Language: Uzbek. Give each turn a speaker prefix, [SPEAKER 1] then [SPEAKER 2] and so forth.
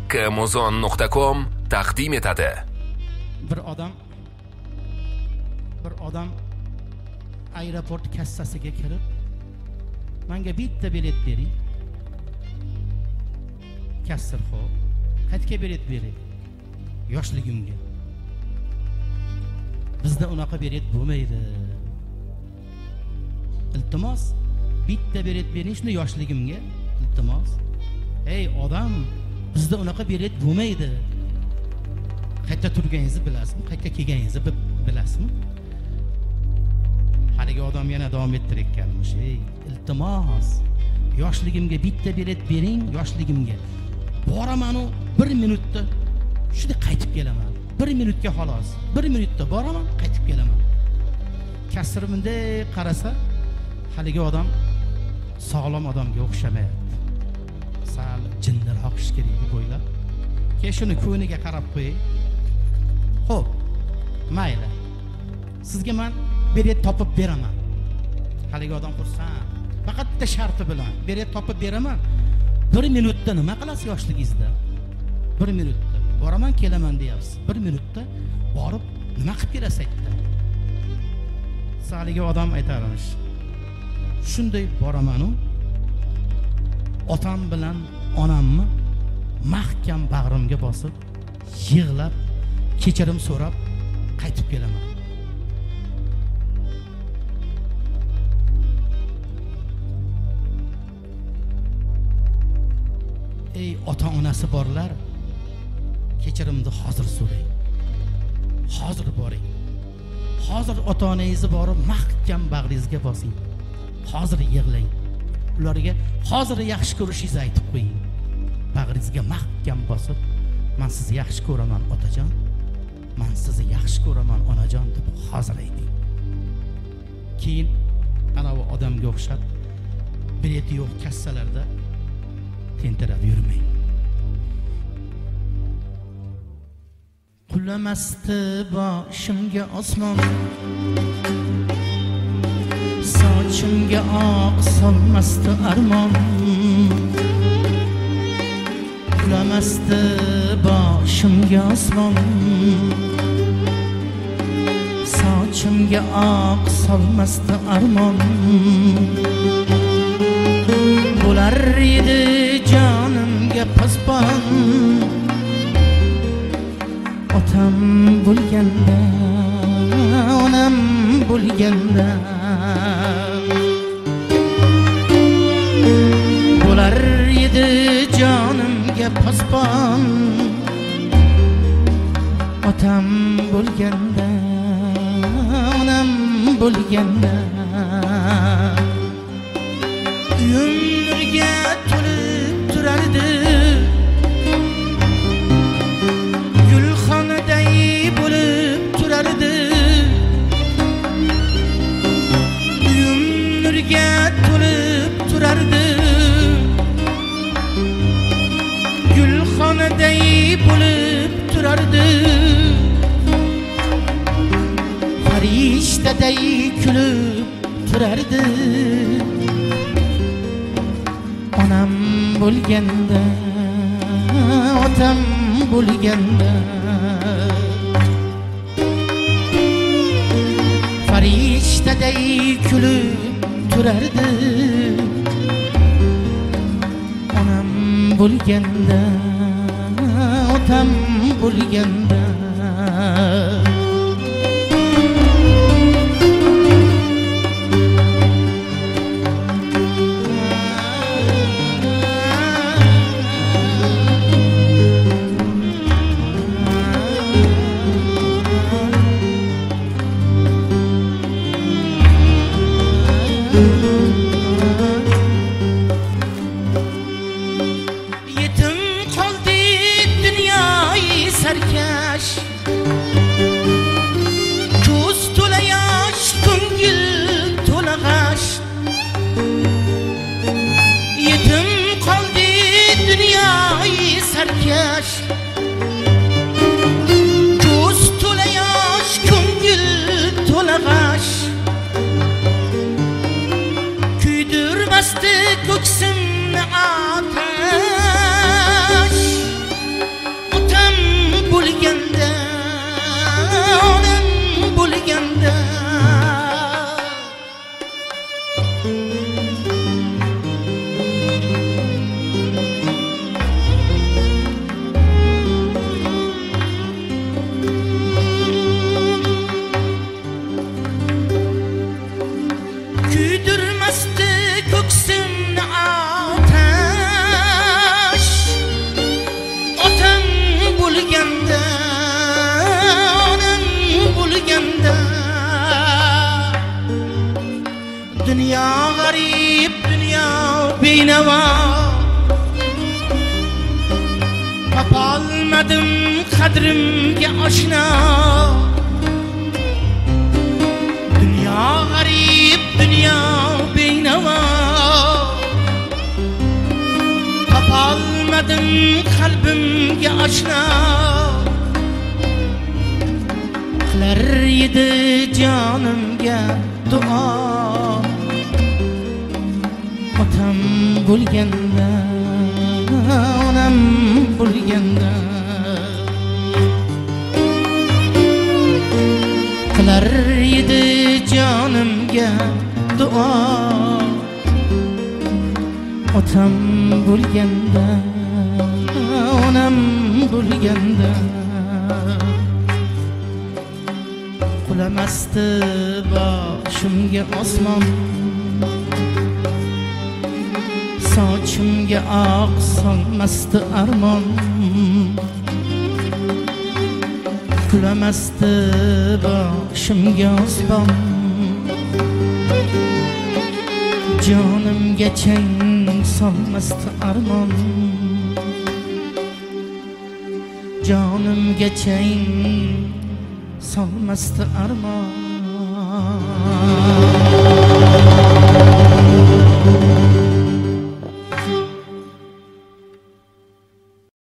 [SPEAKER 1] kmozon.com taqdim etadi.
[SPEAKER 2] Bir odam aeroport kassasiga kirib, menga bitta bilet bering. Kassir xo'p, qayerga bilet bering? Yoshligimga. Bizda unaqa bilet bo'lmaydi. Iltimos, bitta bilet bering shuni yoshligimga. Iltimos. Ey odam, bizda unaqa bilet bo'lmaydi. Qayerda turganingizni bilasizmi? Qayerga kelganingizni bilasizmi? Haligi odam yana davom ettirayotganmish. Ey, iltimos, yoshligimga bitta bilet bering, yoshligimga. Boraman-u 1 minutda shuni qaytib kelaman. 1 minutga xolos. 1 minutda boraman, qaytib kelaman. Kassir bunday qarasa, haligi odam sog'lom odamga o'xshamaydi. Sal jinniroq ish kerak deb o'ylab, "Ke shuni ko'niga qarab qo'y. Xo'p, mayli. Sizga men bilet topib beraman." Haligi odam xursand. Faqat bitta sharti bilan bilet topib beraman. 1 minutda nima qilasiz yoshligingizda? 1 minutda boraman, kelaman deyapsiz. 1 minutda borib nima qilib kelasiz aytdi. Haligi odam aytarmish. Shunday boraman-u, otam bilan onamni mahkam bag'rimga bosib, yig'lab, kechirim so'rab qaytib kelaman. Ey ota-onasi borlar, kechirimni hozir so'rang. Hozir boring. Hozir ota-onangizni borib mahkam bag'ringizga bosing. Hozir yig'lang. Ularga hozir yaxshi ko'rishingizni aytib qo'ying. Bag'ringizga mahkam bosib, "Men sizni yaxshi ko'raman, otajon. Men sizni yaxshi ko'raman, onajon" deb hozir ayting. Keyin ana bu odamga o'xshab bileti yo'q kassalarda tentirab yurmang. Qulamasdi boshimga osmon, sochimga oq solmasdi armon. Qulamasdi boshimga osmon, sochimga oq solmasdi armon. Bo'lar edi jonimga pasbon, otam bo'lganda, onam bo'lganda. Bo'lar edi jonimga pasbon, otam bo'lganda, onam bo'lganda. Uyimga to'lib turardi, gulxonaday bo'lib turardi. Uyim nurga to'lib turardi, gulxonaday bo'lib turardi. Farishtaday kulib turardi. Onam bo'lganda, otam bo'lganda. Farishtaday kulib turardi. Onam bo'lganda, otam bo'lganda. Yetim qoldi dunyoyi sarkash, beynava topolmadim qadrimga oshna dunyo g'arib dunyo beynava topolmadim qalbimga oshna qilar edi jonimga duo otam bo'lganda onam bo'lganda qilar edi jonimga duo otam bo'lganda onam bo'lganda qulamasdi boshimga osmon sochimga oq solmasdi armon qulamasdi boshimga osmon jonimga chang solmasdi armon jonimga chang solmasdi armon